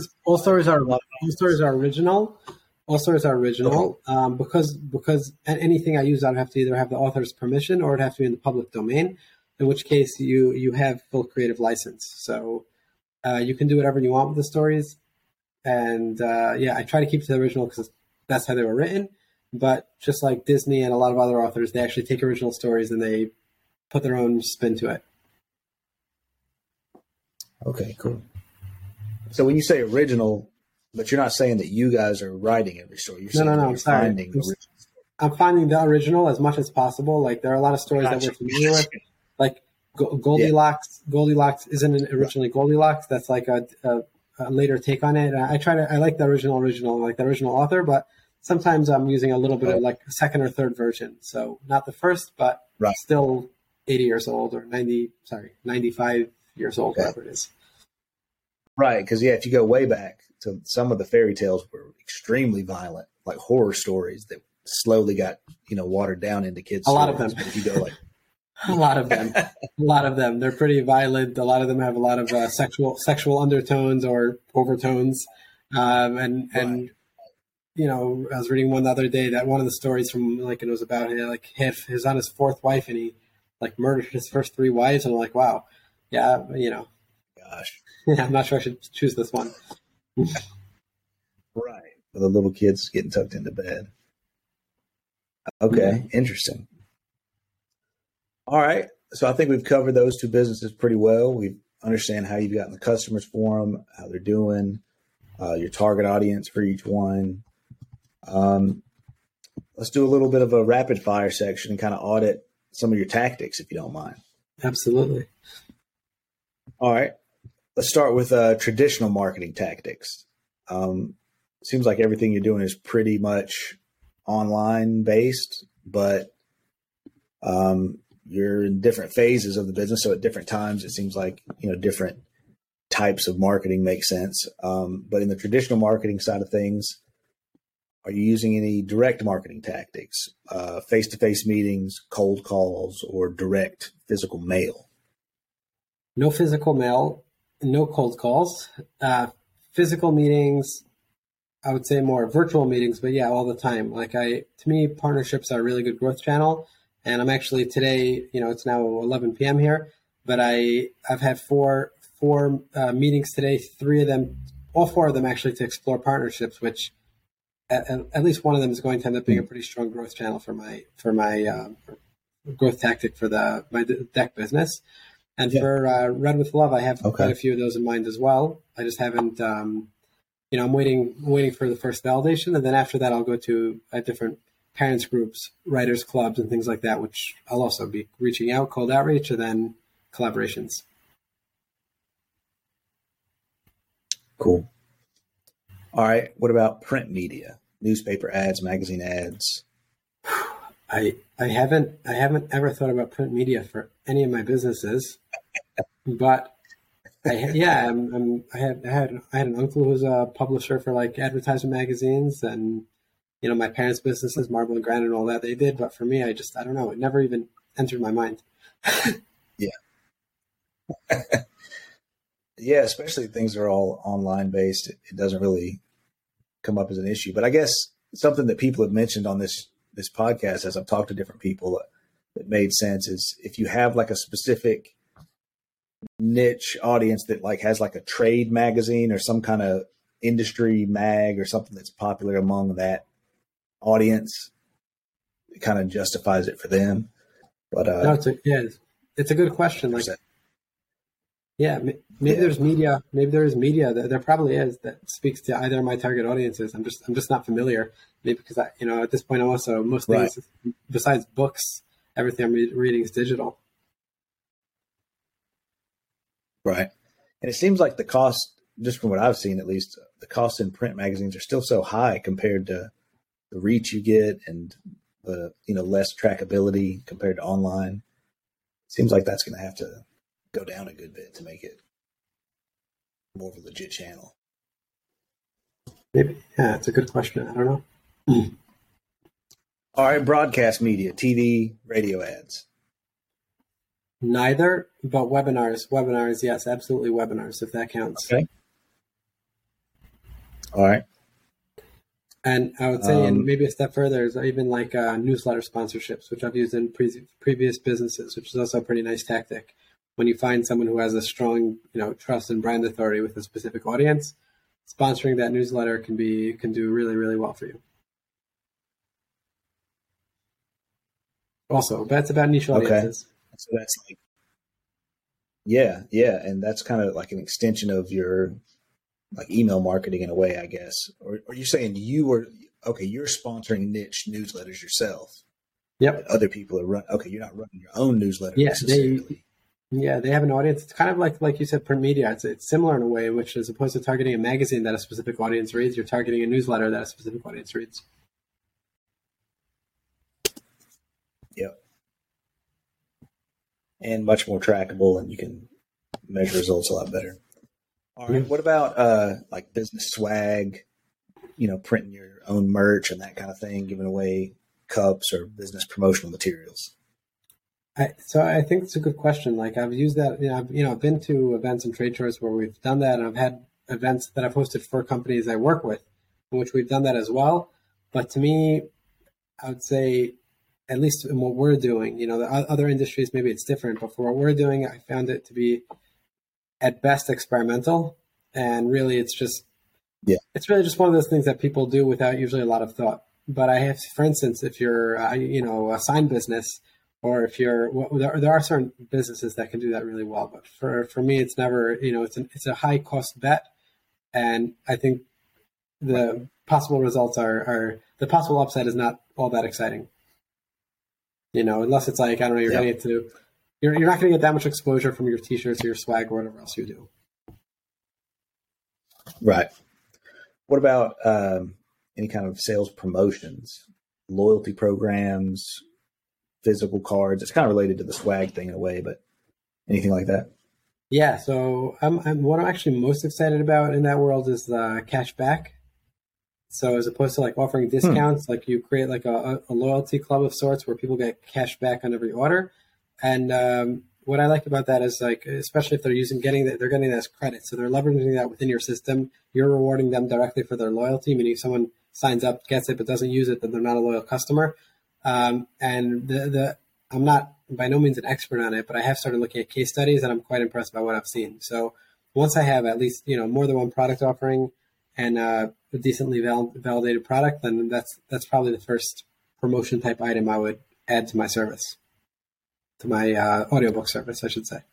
are original. All stories are original. Okay. Because anything I use, I'd have to either have the author's permission, or it'd have to be in the public domain, in which case you have full creative license. So you can do whatever you want with the stories. And I try to keep it to the original because that's how they were written. But just like Disney and a lot of other authors, they actually take original stories and they put their own spin to it. Okay, cool. So when you say original, but you're not saying that you guys are writing every story. You're saying no. I'm sorry. I'm finding the original as much as possible. Like there are a lot of stories that we're familiar with, like Goldilocks. Yeah. Goldilocks isn't originally Goldilocks. That's like a later take on it. I like the original, like the original author, but sometimes I'm using a little bit of like a second or third version. So not the first, but still 80 years old or 95 years old, whatever it is. Right, because if you go way back to some of the fairy tales were extremely violent, like horror stories that slowly got watered down into kids. A lot of them. But if you go like a lot of them, they're pretty violent. A lot of them have a lot of sexual undertones or overtones, and I was reading one the other day that one of the stories from it was about he's on his 4th wife, and he murdered his first 3 wives, and I'm like, wow, yeah, gosh. I'm not sure I should choose this one. Right. The little kids getting tucked into bed. Okay. Interesting. All right. So I think we've covered those 2 businesses pretty well. We understand how you've gotten the customers for them, how they're doing, your target audience for each one. Let's do a little bit of a rapid fire section and kind of audit some of your tactics, if you don't mind. Absolutely. All right. Let's start with traditional marketing tactics. Seems like everything you're doing is pretty much online based, but you're in different phases of the business. So at different times, it seems like, different types of marketing make sense. But in the traditional marketing side of things, are you using any direct marketing tactics, face-to-face meetings, cold calls, or direct physical mail? No physical mail. No cold calls, physical meetings. I would say more virtual meetings, but all the time. To me, partnerships are a really good growth channel. And I'm actually today, it's now 11 p.m. here, but I've had four meetings today. All 4 of them actually to explore partnerships, which at least one of them is going to end up being a pretty strong growth channel for my growth tactic for my deck business. And for Read with Love, I have quite a few of those in mind as well. I just haven't, I'm waiting for the first validation. And then after that, I'll go to different parents groups, writers clubs, and things like that, which I'll also be reaching out, cold outreach, and then collaborations. Cool. All right. What about print media, newspaper ads, magazine ads? I haven't ever thought about print media for any of my businesses, but I had an uncle who was a publisher for advertisement magazines, and my parents' businesses, marble and granite and all that, they did. But for me, I don't know. It never even entered my mind. Yeah. Yeah, especially things that are all online based. It doesn't really come up as an issue. But I guess something that people have mentioned on this podcast, as I've talked to different people, that made sense is if you have like a specific niche audience that like has like a trade magazine or some kind of industry mag or something that's popular among that audience, it kind of justifies it for them. But No, it's a good question. Like, yeah, maybe there's media. Maybe there is media. There probably is that speaks to either of my target audiences. I'm just not familiar. Maybe because at this point, also most things besides books, everything I'm reading is digital. Right, and it seems like the cost, just from what I've seen at least, the costs in print magazines are still so high compared to the reach you get and the less trackability compared to online. It seems like that's going to have to go down a good bit to make it more of a legit channel. Maybe. Yeah, it's a good question. I don't know. All right, broadcast media, TV, radio ads. Neither, but webinars. Webinars, yes, absolutely webinars, if that counts. Okay. All right. And I would say, and maybe a step further, is even like newsletter sponsorships, which I've used in previous businesses, which is also a pretty nice tactic. When you find someone who has a strong, trust and brand authority with a specific audience, sponsoring that newsletter can do really, really well for you. Also, that's about niche audiences. Okay. So that's like, yeah, and that's kind of like an extension of your like email marketing in a way, I guess. Or are you saying you're sponsoring niche newsletters yourself? Yep. Other people are running. Okay, you're not running your own newsletter Yeah, necessarily. They have an audience. It's kind of like you said, print media. It's similar in a way, which as opposed to targeting a magazine that a specific audience reads, you're targeting a newsletter that a specific audience reads. Yep. And much more trackable, and you can measure results a lot better. All right. What about like business swag, printing your own merch and that kind of thing, giving away cups or business promotional materials? So I think it's a good question. Like I've used that, I've been to events and trade shows where we've done that, and I've had events that I've hosted for companies I work with, in which we've done that as well. But to me, I would say, at least in what we're doing, the other industries, maybe it's different, but for what we're doing, I found it to be at best experimental. And really it's really just one of those things that people do without usually a lot of thought. But I have, for instance, if you're, a sign business, or if there are certain businesses that can do that really well. But for me, it's never, it's a high cost bet. And I think the possible results are the possible upside is not all that exciting. Unless it's like, I don't know, you're getting it to, you're not going to get that much exposure from your t-shirts or your swag or whatever else you do. Right. What about any kind of sales promotions, loyalty programs, physical cards? It's kind of related to the swag thing in a way, but anything like that? Yeah. So what I'm actually most excited about in that world is the cash back. So as opposed to like offering discounts, like you create like a loyalty club of sorts where people get cash back on every order. And what I like about that is like, especially if they're getting that as credit. So they're leveraging that within your system. You're rewarding them directly for their loyalty, meaning if someone signs up, gets it, but doesn't use it, then they're not a loyal customer. And I'm not by no means an expert on it, but I have started looking at case studies and I'm quite impressed by what I've seen. So once I have at least, more than one product offering and a decently validated product, then that's probably the first promotion type item I would add to my service, to my audiobook service, I should say.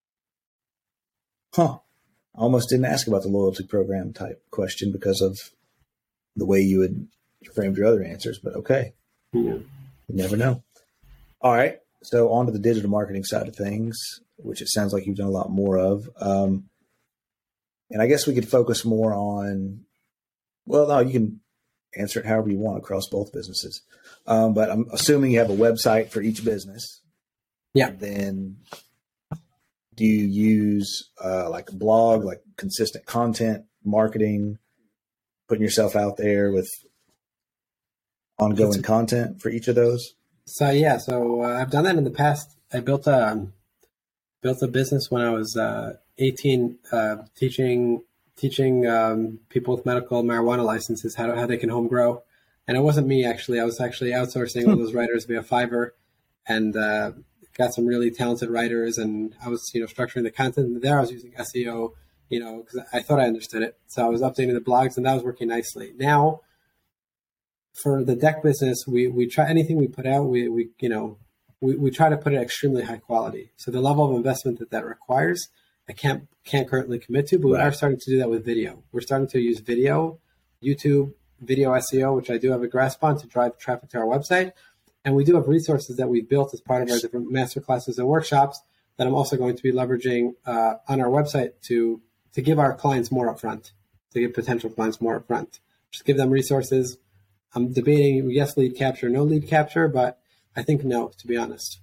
Huh. I almost didn't ask about the loyalty program type question because of the way you had framed your other answers, but okay. Yeah. You never know. All right. So on to the digital marketing side of things, which it sounds like you've done a lot more of. And I guess we could focus more on, well, no, you can answer it however you want across both businesses. But I'm assuming you have a website for each business. Yeah. And then do you use like a blog, like consistent content marketing, putting yourself out there with ongoing content for each of those? So yeah, I've done that in the past. I built a business when I was 18, teaching people with medical marijuana licenses how they can home grow. And it wasn't me, actually. I was actually outsourcing all those writers via Fiverr, and got some really talented writers. And I was, structuring the content. And there I was using SEO, because I thought I understood it. So I was updating the blogs, and that was working nicely. Now, for the deck business, we try anything we put out. We try to put it extremely high quality. So the level of investment that requires, I can't currently commit to, but we are starting to do that with video. We're starting to use video, YouTube, video SEO, which I do have a grasp on, to drive traffic to our website. And we do have resources that we've built as part of our different masterclasses and workshops that I'm also going to be leveraging on our website to give our clients more upfront, to give potential clients more upfront. Just give them resources. I'm debating yes lead capture, no lead capture, but I think no, to be honest.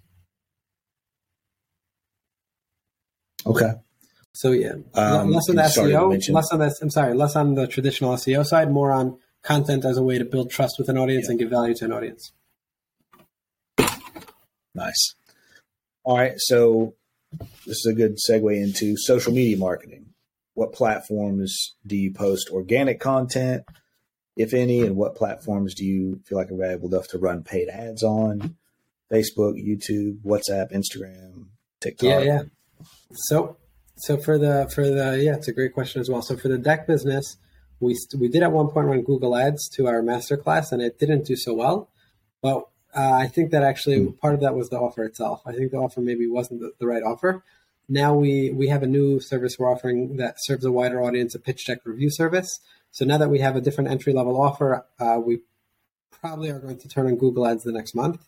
Okay. So yeah, less on the SEO, less on the traditional SEO side, more on content as a way to build trust with an audience and give value to an audience. Nice. All right. So this is a good segue into social media marketing. What platforms do you post organic content, if any, and what platforms do you feel like are valuable enough to run paid ads on? Facebook, YouTube, WhatsApp, Instagram, TikTok. Yeah. So for the it's a great question as well. So for the deck business, we did at one point run Google Ads to our masterclass, and it didn't do so well. But I think that actually part of that was the offer itself. I think the offer maybe wasn't the right offer. Now we have a new service we're offering that serves a wider audience, a pitch deck review service. So now that we have a different entry level offer, we probably are going to turn on Google Ads the next month.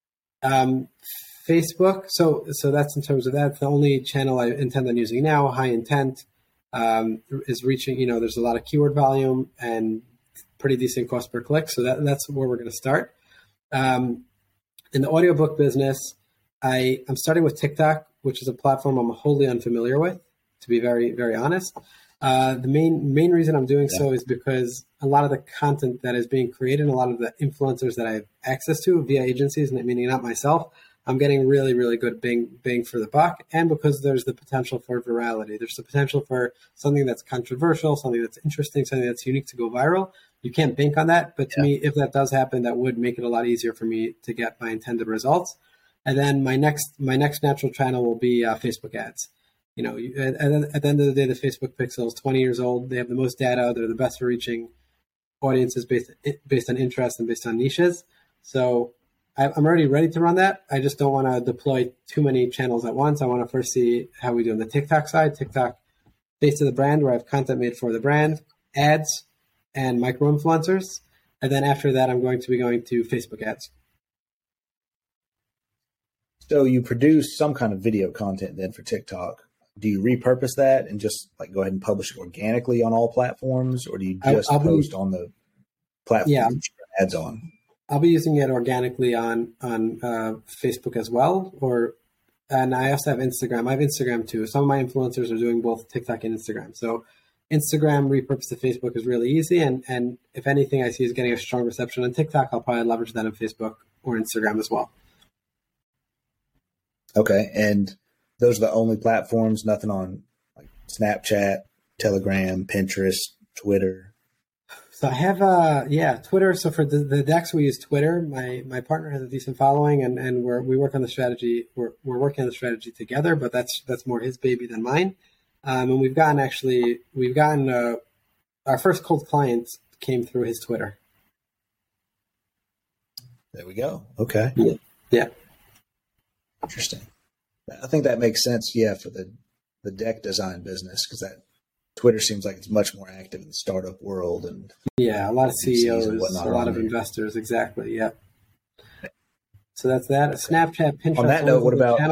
Facebook. So that's in terms of that. The only channel I intend on using now, high intent, is reaching, there's a lot of keyword volume and pretty decent cost per click. So that's where we're going to start. In the audiobook business, I'm starting with TikTok, which is a platform I'm wholly unfamiliar with, to be very, very honest. The main reason I'm doing so is because a lot of the content that is being created, and a lot of the influencers that I have access to via agencies, meaning not myself, I'm getting really, really good bang for the buck. And because there's the potential for virality, there's the potential for something that's controversial, something that's interesting, something that's unique to go viral. You can't bank on that. But to me, if that does happen, that would make it a lot easier for me to get my intended results. And then my next natural channel will be Facebook ads. At the end of the day, the Facebook pixel is 20 years old. They have the most data. They're the best for reaching audiences based on interest and based on niches. So I'm already ready to run that. I just don't want to deploy too many channels at once. I want to first see how we do on the TikTok side. TikTok, based on the brand, where I have content made for the brand, ads, and micro influencers. And then after that, I'm going to be going to Facebook ads. So you produce some kind of video content then for TikTok. Do you repurpose that and just go ahead and publish it organically on all platforms, or do you just post on the platform that you run ads on? I'll be using it organically on Facebook as well, and I also have Instagram. I have Instagram too. Some of my influencers are doing both TikTok and Instagram. So Instagram repurpose to Facebook is really easy, and if anything I see is getting a strong reception on TikTok, I'll probably leverage that on Facebook or Instagram as well. Okay, and those are the only platforms, nothing on Snapchat, Telegram, Pinterest, Twitter? So I have, Twitter. So for the decks, we use Twitter. My partner has a decent following, and we work on the strategy. We're working on the strategy together, but that's more his baby than mine. And we've gotten our first cold clients came through his Twitter. There we go. Okay. Yeah. Interesting. I think that makes sense. Yeah, for the deck design business, because that Twitter seems like it's much more active in the startup world, and a lot of CEOs, a lot of investors. Exactly. Yeah. So that's that. Snapchat, Pinterest. On that note, what about?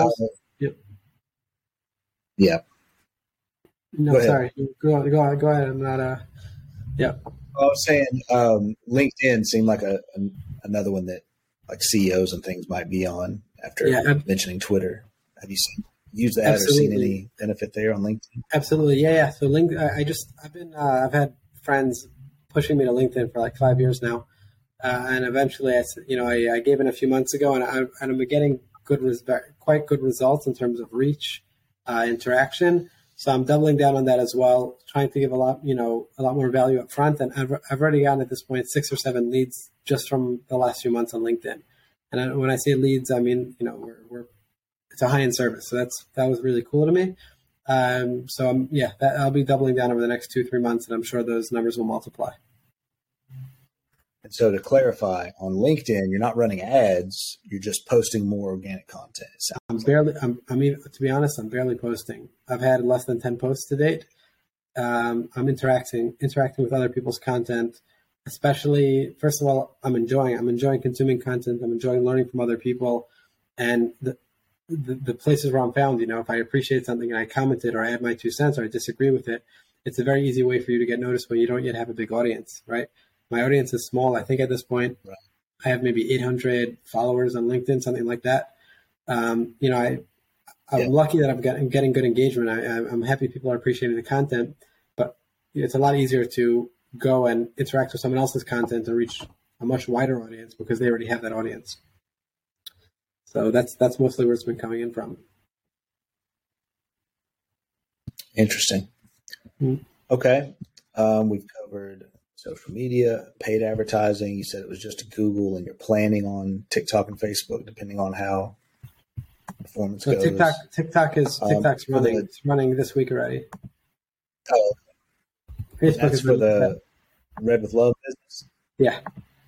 Yeah. No, sorry. Go ahead. I'm not. Yeah. I was saying LinkedIn seemed like another one that CEOs and things might be on after mentioning Twitter. Have you used that or seen any benefit there on LinkedIn? Absolutely. Yeah. So I've had friends pushing me to LinkedIn for 5 years now. And eventually, I gave in a few months ago, and I'm getting quite good results in terms of reach, interaction. So I'm doubling down on that as well, trying to give a lot more value up front. And I've already gotten at this point 6 or 7 leads just from the last few months on LinkedIn. And when I say leads, I mean, it's a high-end service. So that was really cool to me. I'll be doubling down over the next 2-3 months, and I'm sure those numbers will multiply. And so to clarify, on LinkedIn, you're not running ads; you're just posting more organic content. To be honest, I'm barely posting. I've had less than 10 posts to date. I'm interacting with other people's content, especially, first of all, I'm enjoying consuming content. I'm enjoying learning from other people, and the places where I'm found, if I appreciate something and I comment it or I add my 2 cents or I disagree with it, it's a very easy way for you to get noticed when you don't yet have a big audience, right? My audience is small. I think at this point, right, I have maybe 800 followers on LinkedIn, something like that. I'm lucky that I'm getting good engagement. I'm happy people are appreciating the content, but it's a lot easier to go and interact with someone else's content and reach a much wider audience because they already have that audience. So that's mostly where it's been coming in from. Interesting. Mm-hmm. Okay. We've covered social media, paid advertising. You said it was just Google, and you're planning on TikTok and Facebook, depending on how performance goes. TikTok's running. It's running this week already. Oh, Facebook is for the Red with Love business. Yeah.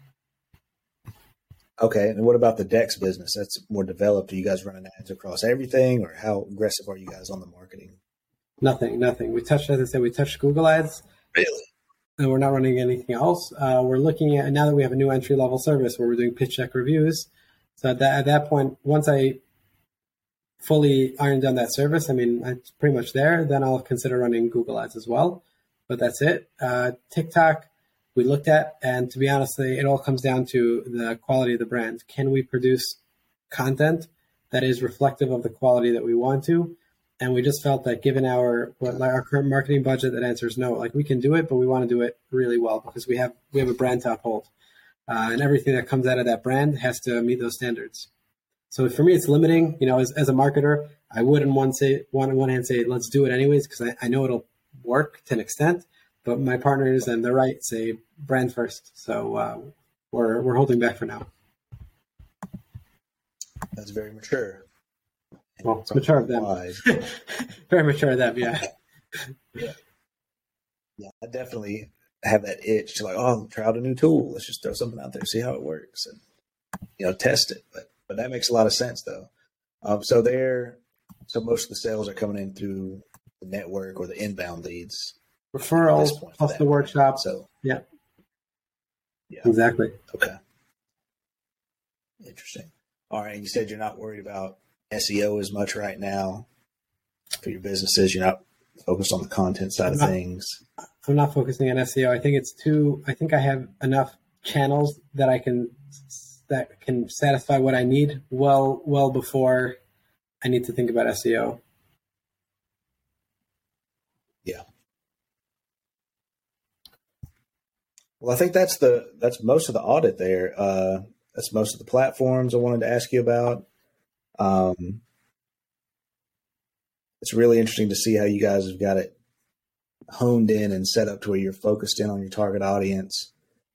Okay, and what about the Dex business? That's more developed. Are you guys running ads across everything, or how aggressive are you guys on the marketing? Nothing. We touched Google ads. Really? And we're not running anything else. We're looking at, now that we have a new entry-level service where we're doing pitch deck reviews. So at that point, once I fully iron down that service, it's pretty much there, then I'll consider running Google ads as well. But that's it. TikTok, we looked at, and to be honest, it all comes down to the quality of the brand. Can we produce content that is reflective of the quality that we want to? And we just felt that given our current marketing budget, that answer is no. Like, we can do it, but we want to do it really well because we have a brand to uphold. And everything that comes out of that brand has to meet those standards. So for me, it's limiting. As a marketer, I would on one hand say, let's do it anyways, because I know it'll work to an extent. But my partners, and they're right, say brand first. So we're holding back for now. That's very mature. Well, it's mature of them. Very mature of them, yeah. Yeah, I definitely have that itch to try out a new tool. Let's just throw something out there, see how it works, and test it. But that makes a lot of sense, though. So most of the sales are coming in through the network or the inbound leads. Referrals plus the workshop. So yeah, exactly. Okay, interesting. All right, you said you're not worried about SEO as much right now for your businesses. You're not focused on the content side of things. I'm not focusing on SEO. I think I have enough channels that can satisfy what I need well before I need to think about SEO. Yeah. Well, I think that's most of the audit there. That's most of the platforms I wanted to ask you about. It's really interesting to see how you guys have got it honed in and set up to where you're focused in on your target audience,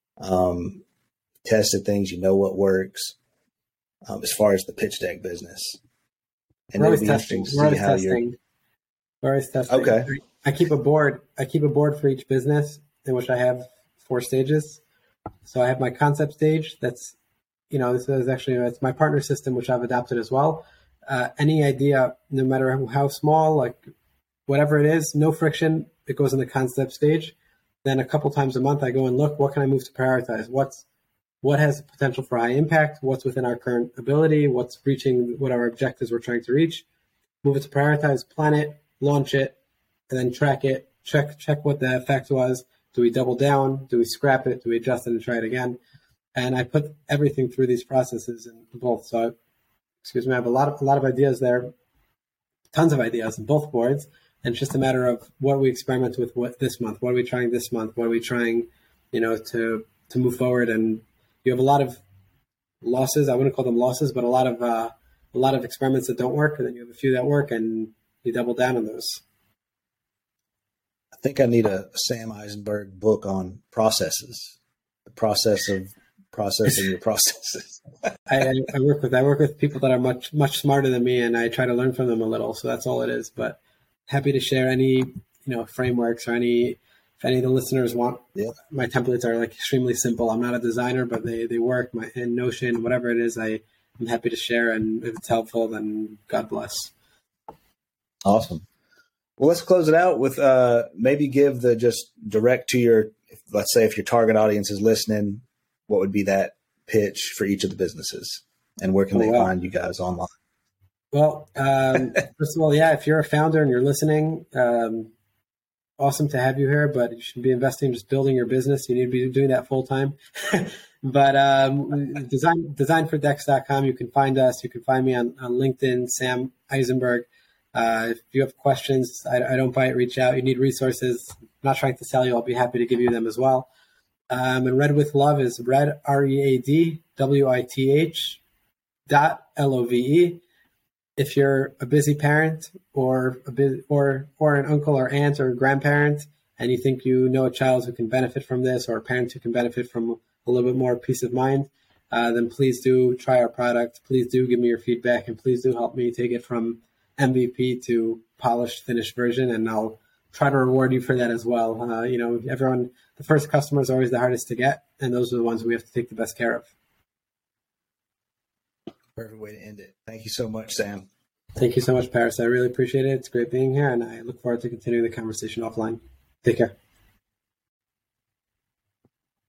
tested things, what works, as far as the pitch deck business. And it'll be interesting to see how you're. We're always testing. Okay. I keep a board for each business in which I have 4 stages. So I have my concept stage. That's, this is actually, it's my partner system, which I've adopted as well. Any idea, no matter how small, like whatever it is, no friction, it goes in the concept stage. Then a couple times a month, I go and look, what can I move to prioritize? What has potential for high impact? What's within our current ability? What's reaching what our objectives we're trying to reach? Move it to prioritize, plan it, launch it, and then track it, check what the effect was. Do we double down? Do we scrap it? Do we adjust it and try it again? And I put everything through these processes in both. So, I have a lot of ideas there, tons of ideas in both boards. And it's just a matter of what we experiment with this month. What are we trying this month? What are we trying, to move forward and, you have a lot of losses. I wouldn't call them losses, but a lot of experiments that don't work, and then you have a few that work, and you double down on those. I think I need a Sam Eisenberg book on processes, the process of processing your processes. I work with people that are much smarter than me, and I try to learn from them a little. So that's all it is. But happy to share any frameworks or if any of the listeners want. Yeah. My templates are like extremely simple. I'm not a designer, but they work. In Notion, whatever it is, I'm happy to share. And if it's helpful, then God bless. Awesome. Well, let's close it out with maybe give the just direct to your, let's say if your target audience is listening, what would be that pitch for each of the businesses, and where can they find you guys online? Well, first of all, yeah, if you're a founder and you're listening, awesome to have you here, but you should be investing just building your business. You need to be doing that full time. But designfordex.com, you can find us. You can find me on LinkedIn, Sam Eisenberg. If you have questions, I don't bite, reach out. You need resources. I'm not trying to sell you. I'll be happy to give you them as well. And Read with Love is Read, READWITH.LOVE. If you're a busy parent or an uncle or aunt or grandparent, and you think you know a child who can benefit from this, or a parent who can benefit from a little bit more peace of mind, then please do try our product. Please do give me your feedback, and please do help me take it from MVP to polished, finished version, and I'll try to reward you for that as well. Everyone, the first customer is always the hardest to get, and those are the ones we have to take the best care of. Perfect way to end it. Thank you so much, Sam. Thank you so much, Paris. I really appreciate it. It's great being here, and I look forward to continuing the conversation offline. Take care.